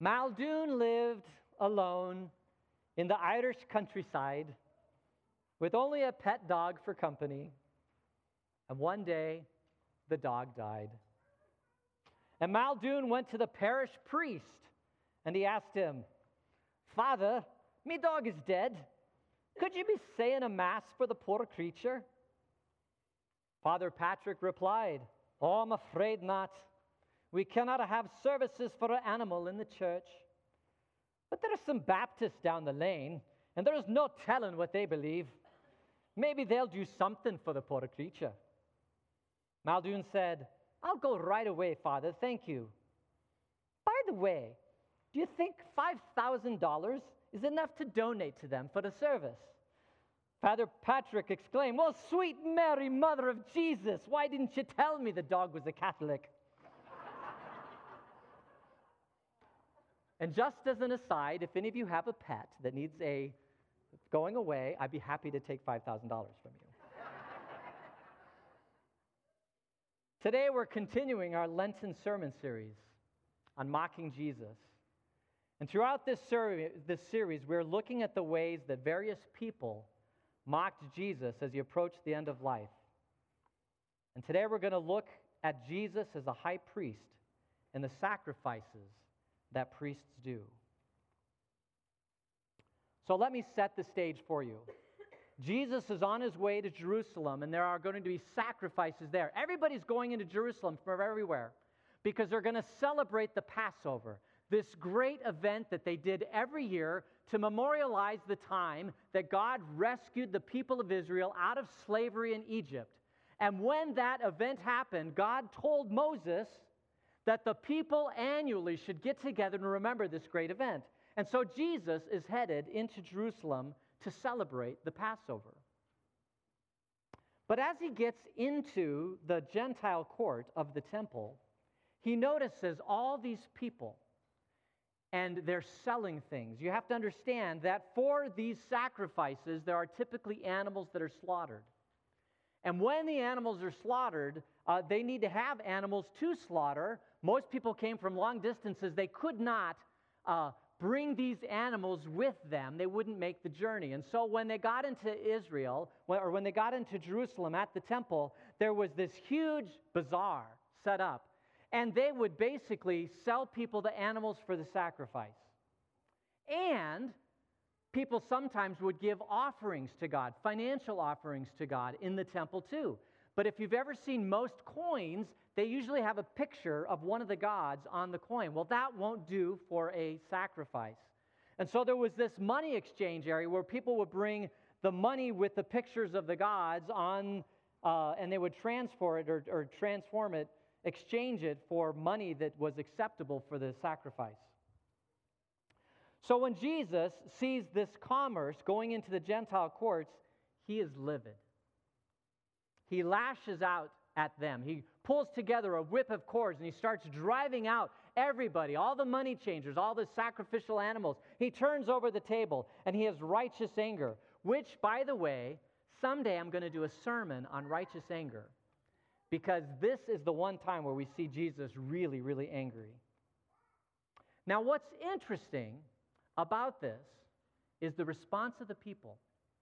Muldoon lived alone in the Irish countryside with only a pet dog for company. And one day, the dog died. And Muldoon went to the parish priest and he asked him, "Father, me dog is dead. Could you be saying a mass for the poor creature?" Father Patrick replied, "Oh, I'm afraid not. We cannot have services for an animal in the church. But there are some Baptists down the lane, and there is no telling what they believe. Maybe they'll do something for the poor creature." Muldoon said, "I'll go right away, Father, thank you. By the way, do you think $5,000 is enough to donate to them for the service?" Father Patrick exclaimed, "Well, sweet Mary, Mother of Jesus, why didn't you tell me the dog was a Catholic?" And just as an aside, if any of you have a pet that needs going away, I'd be happy to take $5,000 from you. Today we're continuing our Lenten sermon series on mocking Jesus. And throughout this series, we're looking at the ways that various people mocked Jesus as he approached the end of life. And today we're going to look at Jesus as a high priest and the sacrifices that priests do. So let me set the stage for you. Jesus is on his way to Jerusalem, and there are going to be sacrifices there. Everybody's going into Jerusalem from everywhere because they're going to celebrate the Passover, this great event that they did every year to memorialize the time that God rescued the people of Israel out of slavery in Egypt. And when that event happened, God told Moses that the people annually should get together and remember this great event. And so Jesus is headed into Jerusalem to celebrate the Passover. But as he gets into the Gentile court of the temple, he notices all these people, and they're selling things. You have to understand that for these sacrifices, there are typically animals that are slaughtered. And when the animals are slaughtered, they need to have animals to slaughter. Most people came from long distances. They could not bring these animals with them. They wouldn't make the journey. And so when they got into Israel, or when they got into Jerusalem at the temple, there was this huge bazaar set up. And they would basically sell people the animals for the sacrifice. And people sometimes would give offerings to God, financial offerings to God in the temple too. But if you've ever seen most coins, they usually have a picture of one of the gods on the coin. Well, that won't do for a sacrifice. And so there was this money exchange area where people would bring the money with the pictures of the gods on, and they would transfer it or transform it, exchange it for money that was acceptable for the sacrifice. So when Jesus sees this commerce going into the Gentile courts, he is livid. He lashes out at them. He pulls together a whip of cords and he starts driving out everybody, all the money changers, all the sacrificial animals. He turns over the table and he has righteous anger, which, by the way, someday I'm going to do a sermon on righteous anger because this is the one time where we see Jesus really, really angry. Now, what's interesting about this is the response of the people.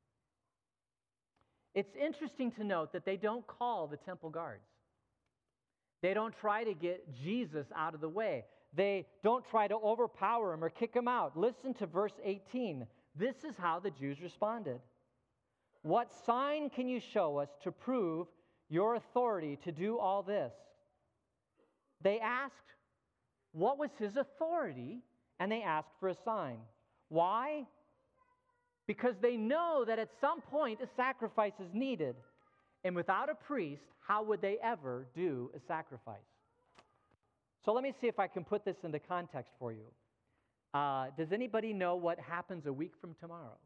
It's interesting to note that they don't call the temple guards. They don't try to get Jesus out of the way. They don't try to overpower him or kick him out. Listen to verse 18. This is how the Jews responded. "What sign can you show us to prove your authority to do all this?" They asked, what was his authority? And they asked for a sign. Why? Because they know that at some point a sacrifice is needed. And without a priest, how would they ever do a sacrifice? So let me see if I can put this into context for you. Does anybody know what happens a week from tomorrow?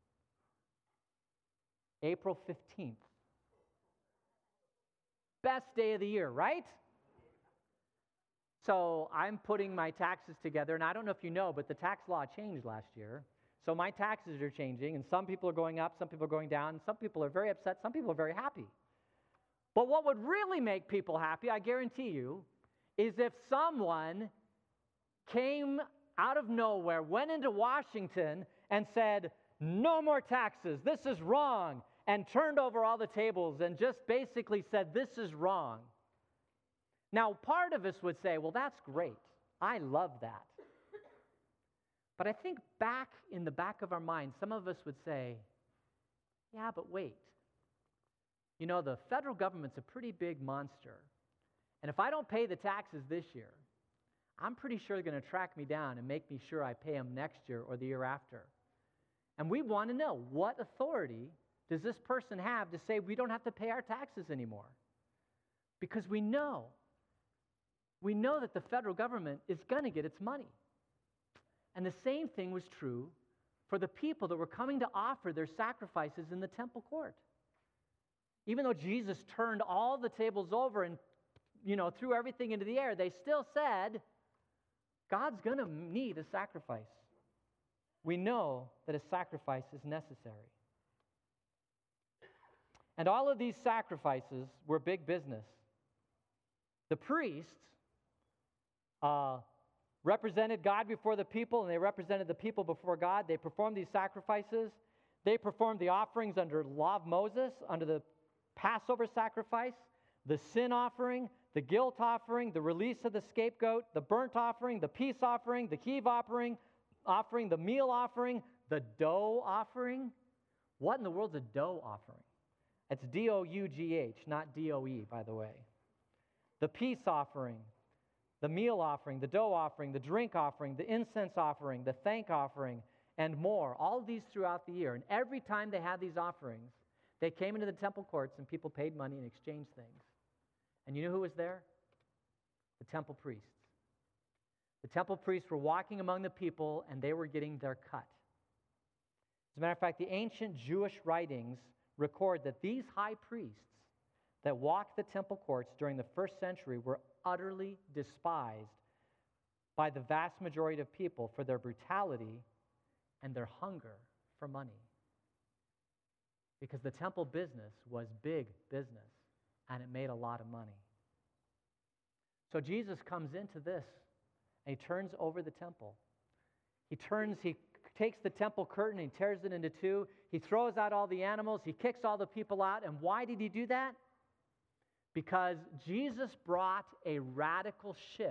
April 15th. Best day of the year, right? So I'm putting my taxes together, and I don't know if you know, but the tax law changed last year. So my taxes are changing, and some people are going up, some people are going down, and some people are very upset, some people are very happy. But what would really make people happy, I guarantee you, is if someone came out of nowhere, went into Washington and said, no more taxes, this is wrong, and turned over all the tables and just basically said, this is wrong. Now, part of us would say, well, that's great. I love that. But I think back in the back of our minds, some of us would say, yeah, but wait. You know, the federal government's a pretty big monster. And if I don't pay the taxes this year, I'm pretty sure they're going to track me down and make me sure I pay them next year or the year after. And we want to know, what authority does this person have to say we don't have to pay our taxes anymore? Because we know that the federal government is going to get its money. And the same thing was true for the people that were coming to offer their sacrifices in the temple court. Even though Jesus turned all the tables over and, threw everything into the air, they still said, God's going to need a sacrifice. We know that a sacrifice is necessary. And all of these sacrifices were big business. The priests represented God before the people, and they represented the people before God. They performed these sacrifices. They performed the offerings under the law of Moses, under the Passover sacrifice, the sin offering, the guilt offering, the release of the scapegoat, the burnt offering, the peace offering, the heave offering, the meal offering, the dough offering. What in the world's a dough offering? It's D-O-U-G-H, not D-O-E, by the way. The peace offering, the meal offering, the dough offering, the drink offering, the incense offering, the thank offering, and more. All of these throughout the year. And every time they had these offerings, they came into the temple courts and people paid money and exchanged things. And you know who was there? The temple priests. The temple priests were walking among the people and they were getting their cut. As a matter of fact, the ancient Jewish writings record that these high priests that walked the temple courts during the first century were utterly despised by the vast majority of people for their brutality and their hunger for money. Because the temple business was big business, and it made a lot of money. So Jesus comes into this, and he turns over the temple. He takes the temple curtain, and he tears it into two. He throws out all the animals. He kicks all the people out. And why did he do that? Because Jesus brought a radical shift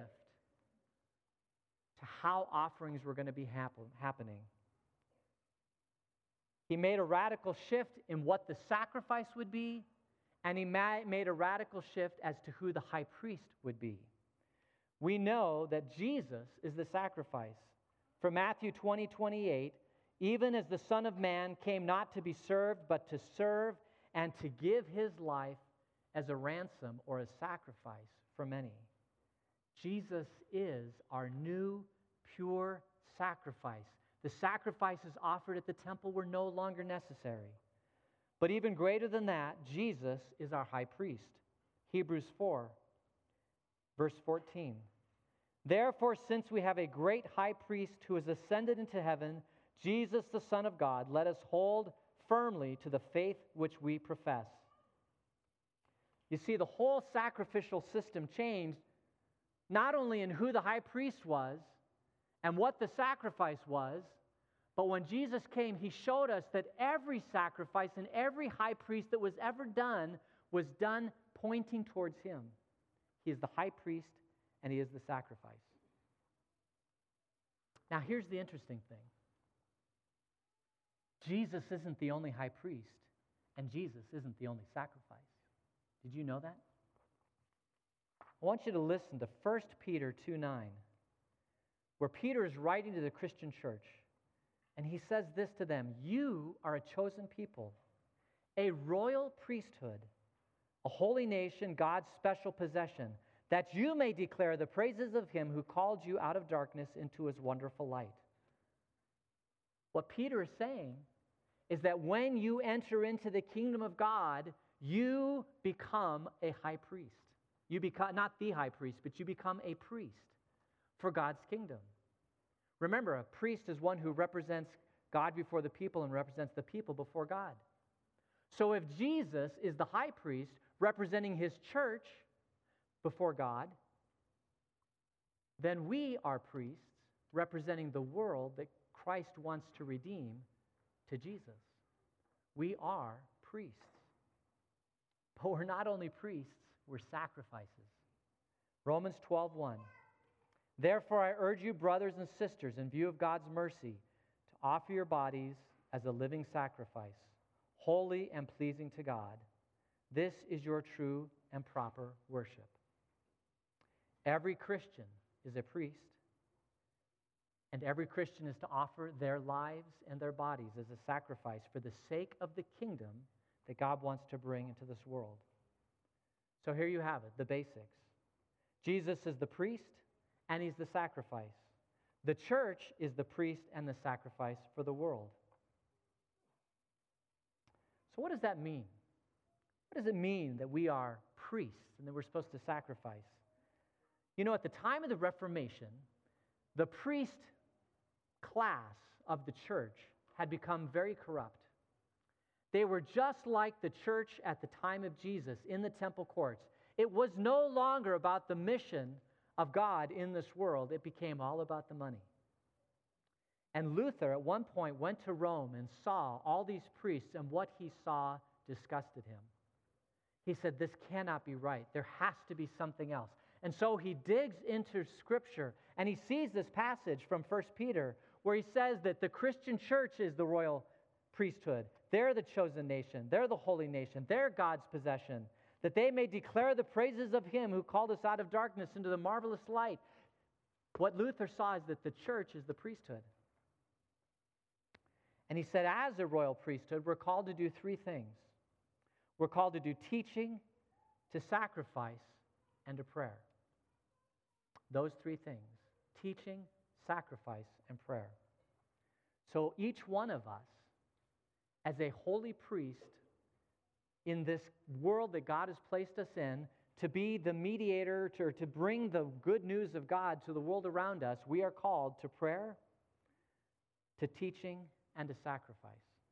to how offerings were going to be happening. He made a radical shift in what the sacrifice would be, and he made a radical shift as to who the high priest would be. We know that Jesus is the sacrifice. From Matthew 20:28, even as the Son of Man came not to be served, but to serve and to give his life as a ransom or a sacrifice for many. Jesus is our new, pure sacrifice. The sacrifices offered at the temple were no longer necessary. But even greater than that, Jesus is our high priest. Hebrews 4, verse 14. Therefore, since we have a great high priest who has ascended into heaven, Jesus the Son of God, let us hold firmly to the faith which we profess. You see, the whole sacrificial system changed not only in who the high priest was and what the sacrifice was, but when Jesus came, he showed us that every sacrifice and every high priest that was ever done was done pointing towards him. He is the high priest and he is the sacrifice. Now, here's the interesting thing. Jesus isn't the only high priest, and Jesus isn't the only sacrifice. Did you know that? I want you to listen to 1 Peter 2:9, where Peter is writing to the Christian church, and he says this to them: you are a chosen people, a royal priesthood, a holy nation, God's special possession, that you may declare the praises of him who called you out of darkness into his wonderful light. What Peter is saying is that when you enter into the kingdom of God, you become a high priest. You become not the high priest, but you become a priest for God's kingdom. Remember, a priest is one who represents God before the people and represents the people before God. So if Jesus is the high priest representing his church before God, then we are priests representing the world that Christ wants to redeem to Jesus. We are priests. But we're not only priests, we're sacrifices. Romans 12:1. Therefore I urge you, brothers and sisters, in view of God's mercy, to offer your bodies as a living sacrifice, holy and pleasing to God. This is your true and proper worship. Every Christian is a priest, and every Christian is to offer their lives and their bodies as a sacrifice for the sake of the kingdom that God wants to bring into this world. So here you have it, the basics. Jesus is the priest, and he's the sacrifice. The church is the priest and the sacrifice for the world. So what does that mean? What does it mean that we are priests and that we're supposed to sacrifice? You know, at the time of the Reformation, the priest class of the church had become very corrupt. They were just like the church at the time of Jesus in the temple courts. It was no longer about the mission of God in this world. It became all about the money. And Luther at one point went to Rome and saw all these priests, and what he saw disgusted him. He said, this cannot be right. There has to be something else. And so he digs into Scripture, and he sees this passage from 1 Peter where he says that the Christian church is the royal priesthood. They're the chosen nation. They're the holy nation. They're God's possession, that they may declare the praises of him who called us out of darkness into the marvelous light. What Luther saw is that the church is the priesthood. And he said, as a royal priesthood, we're called to do three things. We're called to do teaching, to sacrifice, and to prayer. Those three things: teaching, sacrifice, and prayer. So each one of us, as a holy priest in this world that God has placed us in, to be the mediator, to bring the good news of God to the world around us, we are called to prayer, to teaching, and to sacrifice.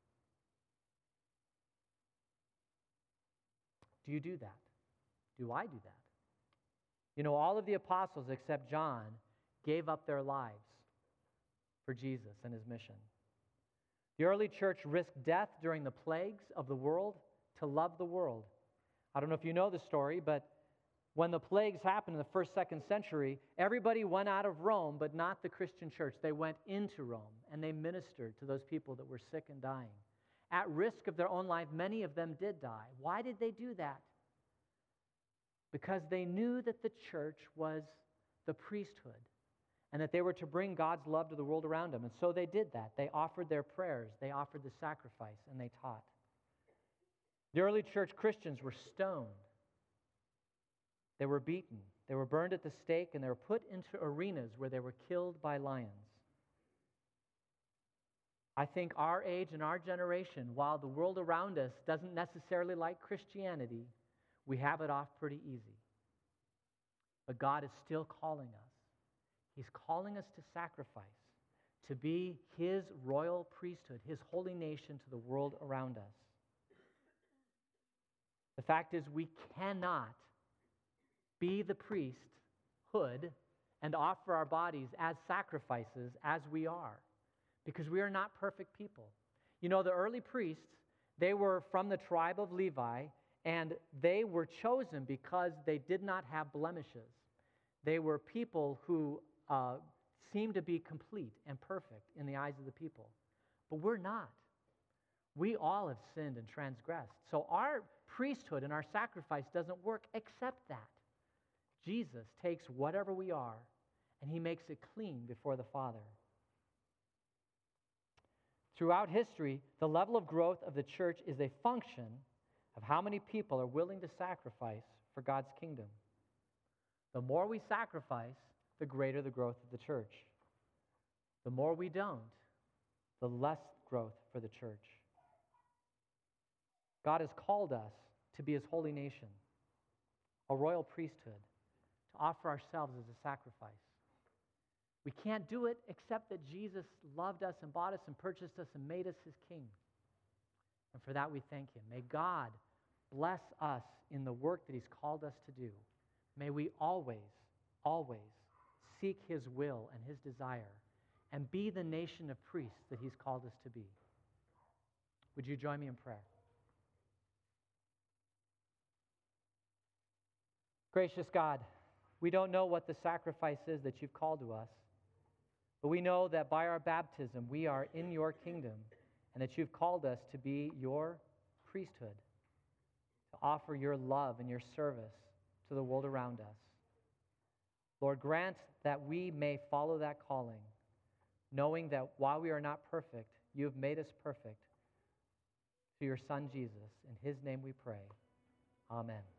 Do you do that? Do I do that? You know, all of the apostles except John gave up their lives for Jesus and his mission. The early church risked death during the plagues of the world to love the world. I don't know if you know the story, but when the plagues happened in the first, second century, everybody went out of Rome, but not the Christian church. They went into Rome, and they ministered to those people that were sick and dying. At risk of their own life, many of them did die. Why did they do that? Because they knew that the church was the priesthood and that they were to bring God's love to the world around them. And so they did that. They offered their prayers, they offered the sacrifice, and they taught. The early church Christians were stoned. They were beaten. They were burned at the stake, and they were put into arenas where they were killed by lions. I think our age and our generation, while the world around us doesn't necessarily like Christianity, we have it off pretty easy. But God is still calling us. He's calling us to sacrifice, to be his royal priesthood, his holy nation to the world around us. The fact is, we cannot be the priesthood and offer our bodies as sacrifices as we are, because we are not perfect people. You know, the early priests, they were from the tribe of Levi, and they were chosen because they did not have blemishes. They were people who seemed to be complete and perfect in the eyes of the people. But we're not. We all have sinned and transgressed. So our priesthood and our sacrifice doesn't work except that. Jesus takes whatever we are and he makes it clean before the Father. Throughout history, the level of growth of the church is a function of how many people are willing to sacrifice for God's kingdom. The more we sacrifice, the greater the growth of the church. The more we don't, the less growth for the church. God has called us to be his holy nation, a royal priesthood, to offer ourselves as a sacrifice. We can't do it except that Jesus loved us and bought us and purchased us and made us his king. And for that we thank him. May God bless us in the work that he's called us to do. May we always, always seek his will and his desire and be the nation of priests that he's called us to be. Would you join me in prayer? Gracious God, we don't know what the sacrifice is that you've called to us, but we know that by our baptism we are in your kingdom and that you've called us to be your priesthood, to offer your love and your service to the world around us. Lord, grant that we may follow that calling, knowing that while we are not perfect, you have made us perfect through your Son, Jesus. In his name we pray. Amen.